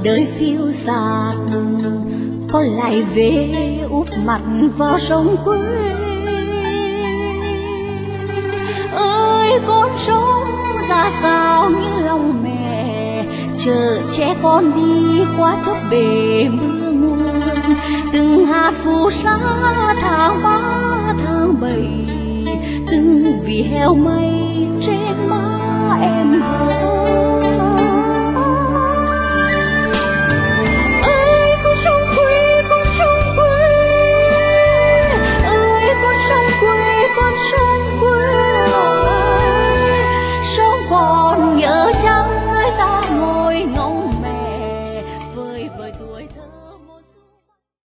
đời phiêu dạt, con lại về úp mặt vào sông quê. Ơi con sống ra sao như lòng mẹ, chờ trẻ con đi qua chốt bể mưa nguồn. Từng hạt phù sa tháng 3 tháng 7, từng vì heo mây trên má.